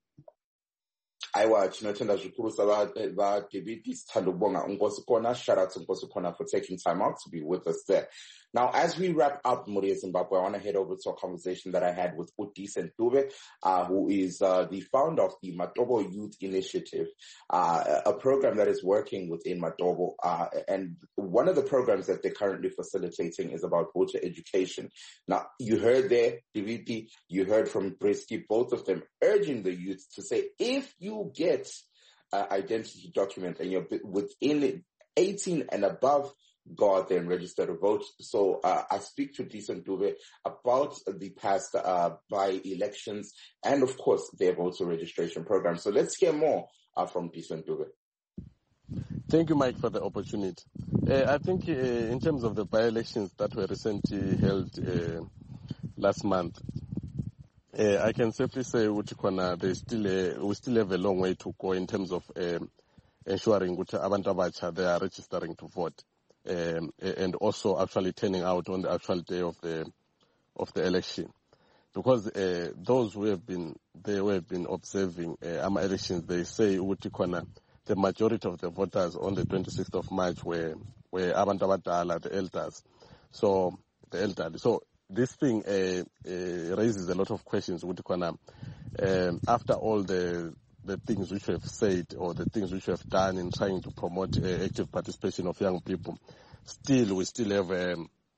Aiwa, chinotenda zvikuru va DBT sithanda ukubonga Nkosikhona. Shout out to Nkosikhona for taking time out to be with us there. Now, as we wrap up Muriya Zimbabwe, I want to head over to a conversation that I had with Udisen Dube, who is the founder of the Matobo Youth Initiative, a program that is working within Matobo. And one of the programs that they're currently facilitating is about voter education. Now, you heard there, DVP, you heard from Brisky, both of them urging the youth to say, if you get an identity document and you're within 18 and above, go out there and register to vote. So I speak to Udisen Dube about the past by-elections and, of course, their voter registration program. So let's hear more from Udisen Dube. Thank you, Mike, for the opportunity. I think in terms of the by-elections that were recently held last month, I can safely say we still have a long way to go in terms of ensuring that abantu abatsha they are registering to vote. And also actually turning out on the actual day of the election, because those who have been observing our elections, they say the majority of the voters on the 26th of March were abantu abadala, the elders. So the elderly. So this thing raises a lot of questions. After all the things which we have said or the things which we have done in trying to promote active participation of young people, we still have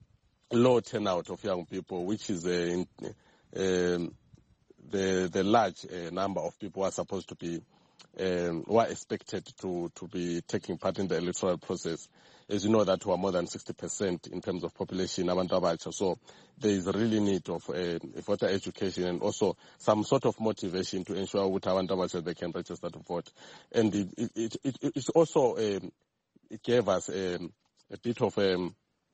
low turnout of young people, which is the large number of people who are supposed to be, who are expected to be taking part in the electoral process. As you know, that we are more than 60% in terms of population, abantu abatsha. So there is really need of voter education and also some sort of motivation to ensure that abantu abatsha they can register to vote. And it also it gave us a bit of an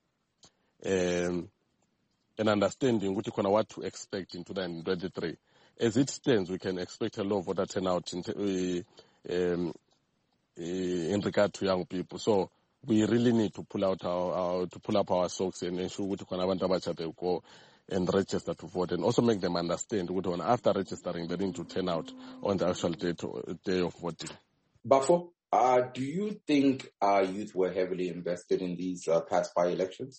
understanding what to expect in 2023. As it stands, we can expect a low voter turnout in regard to young people. So we really need to pull up our socks and ensure that they go and register to vote, and also make them understand that after registering they need to turn out on the actual day of voting. Bafo, do you think our youth were heavily invested in these past by-elections?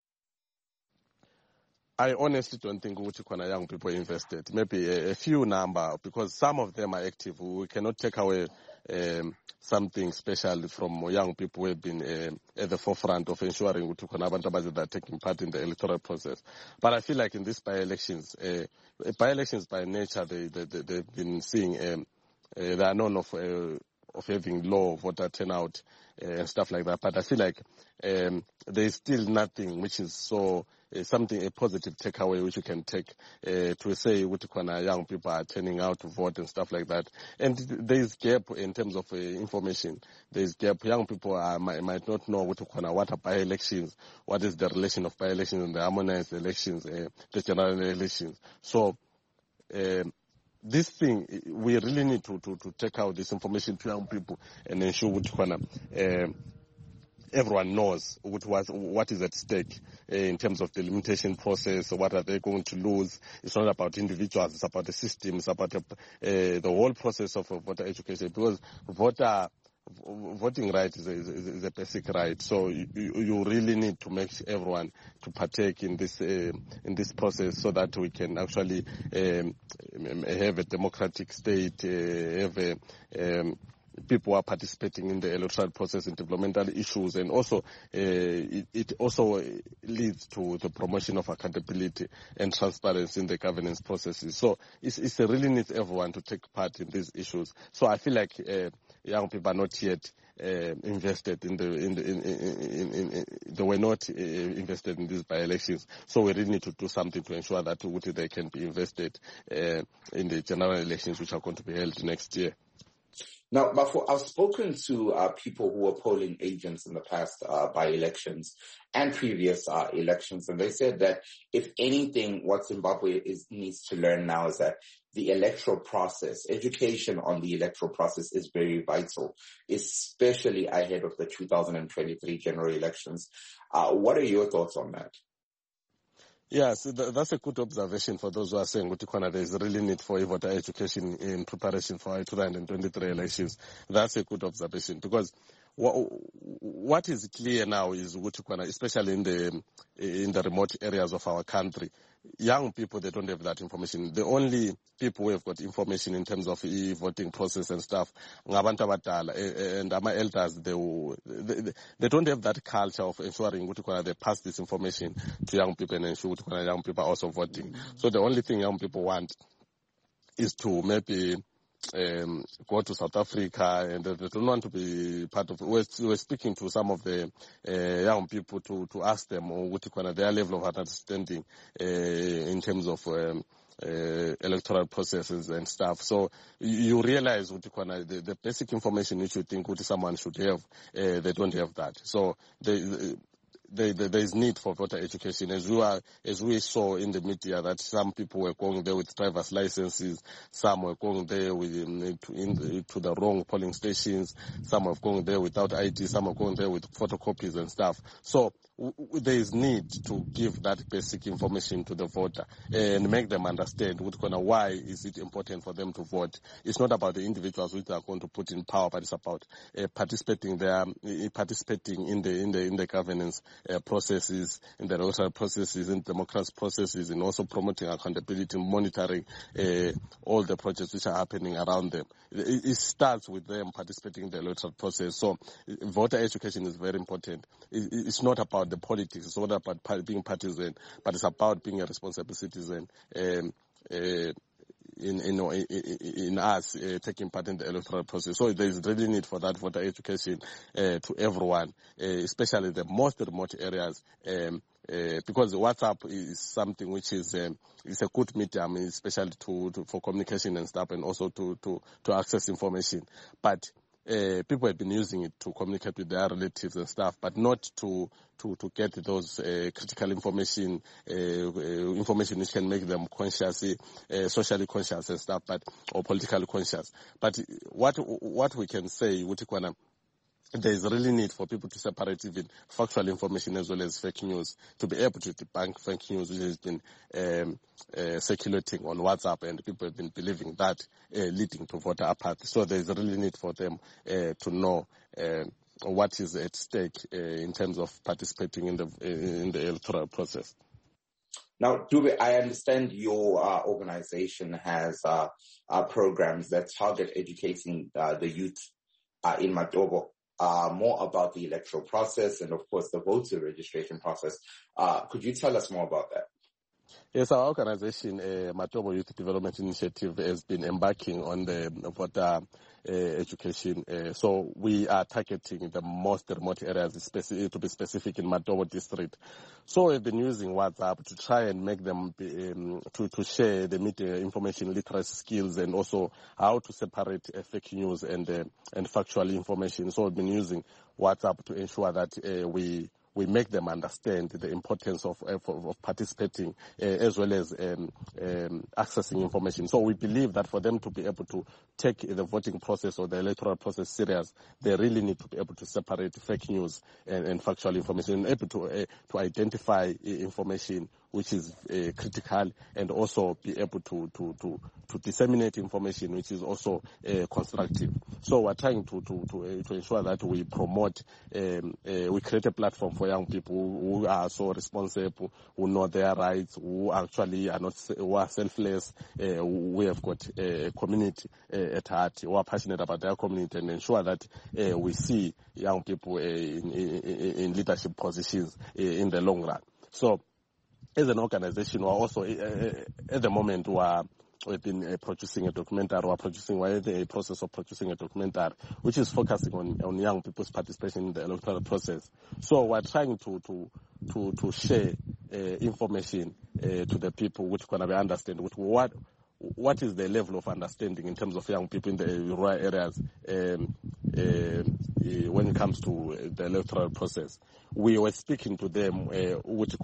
I honestly don't think young people invested. Maybe a few number, because some of them are active. We cannot take away something special from young people who have been at the forefront of ensuring that are taking part in the electoral process. But I feel like in these by-elections by nature, they've been seeing, they are known of having low voter turnout and stuff like that. But I feel like there is still nothing which is so a positive takeaway which you can take to say young people are turning out to vote and stuff like that. And there is gap in terms of information. There is gap. Young people might not know what are by-elections, what is the relation of by-elections and the harmonized elections, the general elections. So this thing, we really need to take out this information to young people and ensure everyone knows what is at stake in terms of the limitation process, what are they going to lose. It's not about individuals, it's about the system, it's about the whole process of voter education, because voting right is a basic right. So you really need to make everyone to partake in this process so that we can actually have a democratic state, have people are participating in the electoral process and developmental issues, and also it also leads to the promotion of accountability and transparency in the governance processes. So it really needs everyone to take part in these issues. So I feel like young people are not yet invested they were not invested in these by-elections. So we really need to do something to ensure that they can be invested in the general elections which are going to be held next year. Now, Bafo, I've spoken to people who were polling agents in the past by-elections and previous elections, and they said that if anything, what Zimbabwe needs to learn now is that the electoral process, education on the electoral process is very vital, especially ahead of the 2023 general elections. What are your thoughts on that? Yes, that's a good observation for those who are saying there is really need for voter education in preparation for 2023 elections. That's a good observation, because what is clear now is especially in the remote areas of our country, young people, they don't have that information. The only people who have got information in terms of e-voting process and stuff, ngabantu abadala and our elders, they don't have that culture of ensuring they pass this information to young people and ensure young people are also voting. So the only thing young people want is to maybe go to South Africa, and they don't want to be part of. We're speaking to some of the young people to ask them their level of understanding in terms of electoral processes and stuff. So you realize the basic information which you think someone should have, they don't have that. So there is need for voter education, as we saw in the media that some people were going there with driver's licenses, some were going there to the wrong polling stations, some were going there without ID, some were going there with photocopies and stuff. So there is need to give that basic information to the voter and make them understand why is it important for them to vote. It's not about the individuals which are going to put in power, but it's about participating in the governance processes, in the electoral processes, in democratic processes, and also promoting accountability, monitoring all the projects which are happening around them. It starts with them participating in the electoral process. So voter education is very important. It's not about about the politics. It's not about being partisan, but it's about being a responsible citizen. In us taking part in the electoral process. So there is really need for that voter education to everyone, especially the most remote areas, because WhatsApp is something which is a good medium, especially for communication and stuff, and also to access information. But people have been using it to communicate with their relatives and stuff, but not to get those critical information which can make them conscious, socially conscious and stuff, or politically conscious. But what we can say, there is really need for people to separate even factual information as well as fake news, to be able to debunk fake news which has been circulating on WhatsApp, and people have been believing that leading to voter apathy. So there is really need for them to know what is at stake in terms of participating in the electoral process. Now, Dube, I understand your organization has programs that target educating the youth in Matobo. More about the electoral process and, of course, the voter registration process. Could you tell us more about that? Yes, our organization, Matobo Youth Development Initiative, has been embarking on the voter education. So we are targeting the most remote areas, to be specific, in Matobo district. So we've been using WhatsApp to try and make them to share the media information literacy skills, and also how to separate fake news and factual information. So we've been using WhatsApp to ensure that we make them understand the importance of participating as well as accessing information. So we believe that for them to be able to take the voting process or the electoral process serious, they really need to be able to separate fake news and factual information, and able to identify information which is critical, and also be able to disseminate information which is also constructive. So we're trying to ensure that we promote, we create a platform for young people who are so responsible, who know their rights, who actually are not, who are selfless. We have got a community at heart, who are passionate about their community, and ensure that we see young people in leadership positions in the long run. So, as an organization, we're also, at the moment, we've been producing a documentary, we're in the process of producing a documentary, which is focusing on young people's participation in the electoral process. So we're trying to share information to the people which can be understand what is the level of understanding in terms of young people in the rural areas when it comes to the electoral process. We were speaking to them which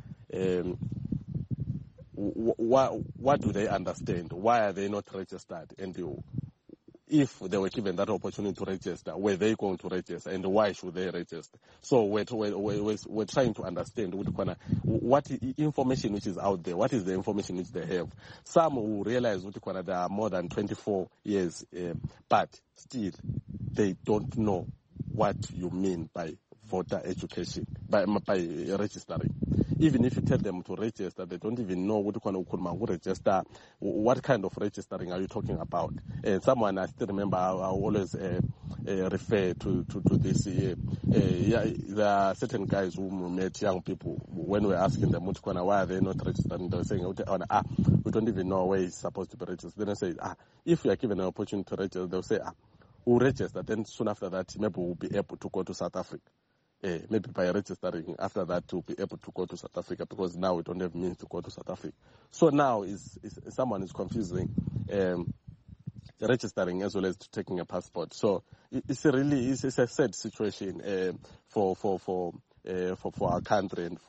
what do they understand? Why are they not registered? And if they were given that opportunity to register, were they going to register, and why should they register? So we're trying to understand what information which is out there, what is the information which they have. Some will realize that there are more than 24 years, but still they don't know what you mean by voter education, by registering. Even if you tell them to register, they don't even know register. What kind of registering are you talking about? And someone, I still remember, I always refer to this. There are certain guys who met young people when we're asking them why are they not registering. They're saying, we don't even know where it's supposed to be registered. Then I say, if we are given an opportunity to register, they'll say, we'll register. Then soon after that, maybe we'll be able to go to South Africa. Maybe by registering after that to be able to go to South Africa, because now we don't have means to go to South Africa. So now someone is confusing registering as well as taking a passport. So it's a sad situation for our country, and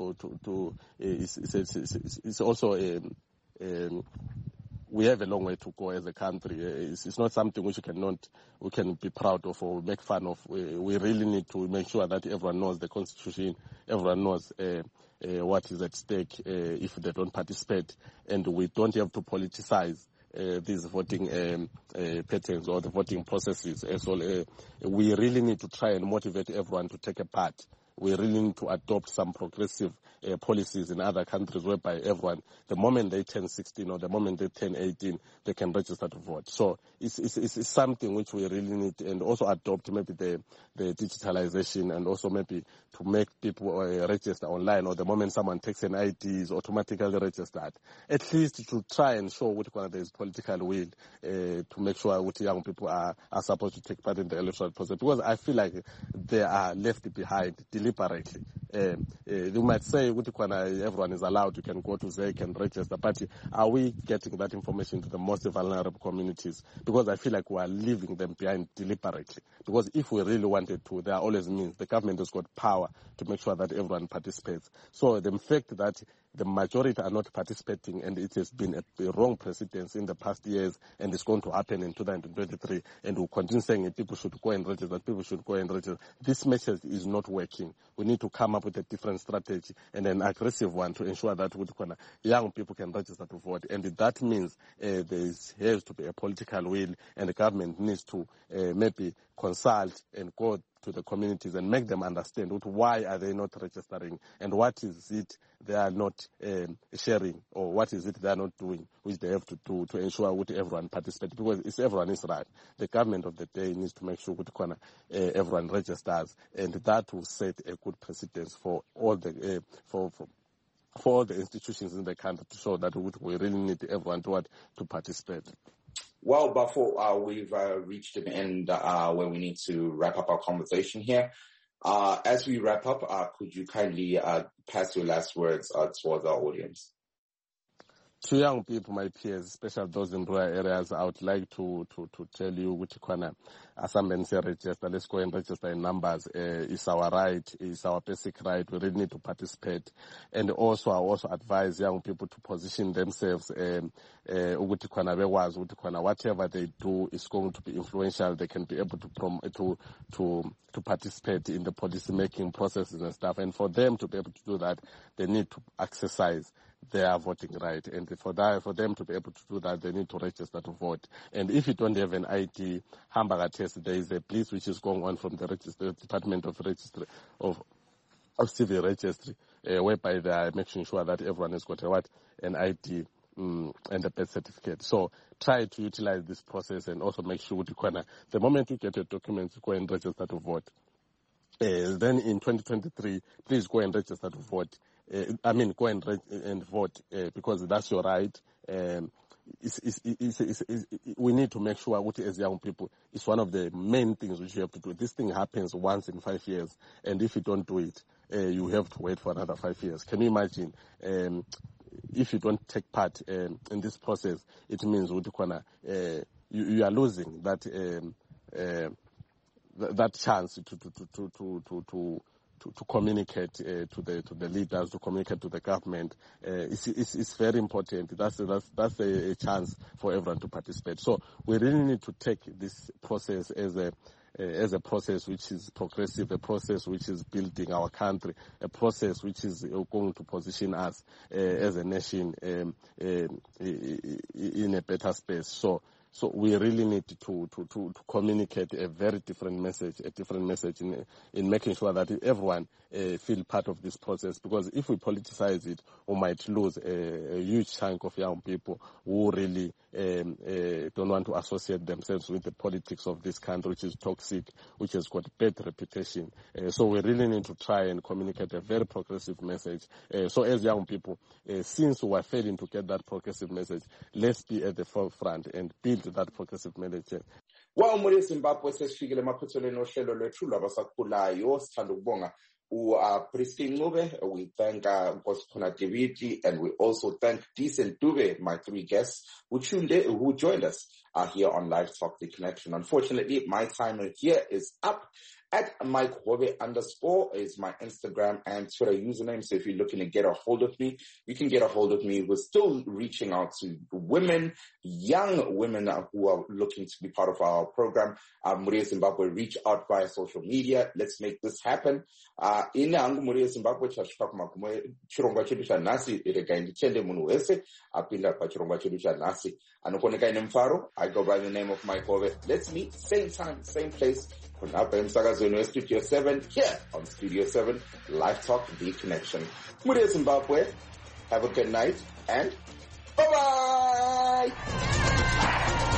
it's also we have a long way to go as a country. It's not something which we can be proud of or make fun of. We really need to make sure that everyone knows the Constitution, everyone knows what is at stake if they don't participate, and we don't have to politicize these voting patterns or the voting processes as well. We really need to try and motivate everyone to take a part we really need to adopt some progressive policies in other countries whereby everyone, the moment they turn 16 or the moment they turn 18, they can register to vote. So it's something which we really need, and also adopt maybe the digitalization, and also maybe to make people register online, or the moment someone takes an ID is automatically registered. At least to try and show what there is political will to make sure what young people are supposed to take part in the electoral process, because I feel like they are left behind deliberately. You might say everyone is allowed, you can go to ZEC and register, but are we getting that information to the most vulnerable communities? Because I feel like we are leaving them behind deliberately. Because if we really wanted to, there are always means. The government has got power to make sure that everyone participates. So the fact that the majority are not participating, and it has been a wrong precedence in the past years, and it's going to happen in 2023, and we'll continue saying people should go and register, this message is not working. We need to come up with a different strategy and an aggressive one to ensure that young people can register to vote. And that means there has to be a political will, and the government needs to maybe consult and go to the communities and make them understand why are they not registering, and what is it they are not sharing, or what is it they are not doing, which they have to do to ensure that everyone participates, because everyone is right. The government of the day needs to make sure that everyone registers, and that will set a good precedence for all the for all the institutions in the country to show that we really need everyone to participate. Well, before we've reached an end where we need to wrap up our conversation here. As we wrap up, could you kindly pass your last words towards our audience? To young people, my peers, especially those in rural areas, I would like to tell you which corner assignments register. Let's go and register in numbers. It's our right, it's our basic right. We really need to participate. And also, I also advise young people to position themselves. Whatever they do is going to be influential. They can be able to participate in the policy making processes and stuff. And for them to be able to do that, they need to exercise their voting right, and for them to be able to do that, they need to register to vote. And if you don't have an ID, Hamburger test, there is a blitz which is going on from the Department of Registry of Civil Registry, whereby they are making sure that everyone has got an ID and a birth certificate. So try to utilize this process, and also make sure the moment you get your documents, go and register to vote. Then in 2023, please go and register to vote. Go and vote because that's your right. We need to make sure as young people, it's one of the main things which you have to do. This thing happens once in 5 years, and if you don't do it, you have to wait for another 5 years. Can you imagine? If you don't take part in this process, it means you are losing that chance to communicate to the leaders, to communicate to the government. It's very important. That's a chance for everyone to participate. So we really need to take this process as a process which is progressive, a process which is building our country, a process which is going to position us as a nation in a better space. So we really need to communicate a very different message, in making sure that everyone feel part of this process. Because if we politicize it, we might lose a huge chunk of young people who really don't want to associate themselves with the politics of this country, which is toxic, which has got bad reputation. So we really need to try and communicate a very progressive message. So as young people, since we are failing to get that progressive message, let's be at the forefront and build that progressive message. Well, muri Zimbabwe sesifikile emaphethelweni ohlelo lwethu lwabasakhulayo. Sithanda ukubonga Pristine Ncube. We thank Nkosikhona Diviti, and we also thank Decent Dube, my three guests who joined us here on Live Talk The Connection. Unfortunately, my time here is up. At Mike Hobe _ is my Instagram and Twitter username. So if you're looking to get a hold of me, you can get a hold of me. We're still reaching out to women, young women who are looking to be part of our program. Muri Zimbabwe, reach out via social media. Let's make this happen. Inangu Muri Zimbabwe chashika kumagumo chirongwa chedu cha nasi irega indichende munu wese apinda pa chirongwa chedu cha nasi anokoneka ine mfaro I go by the name of Mike Orbit. Let's meet same time, same place. Khonapha emsakazweni Studio 7 here on Studio 7 Live Talk The Connection. Mude Zimbabwe. Have a good night and bye-bye.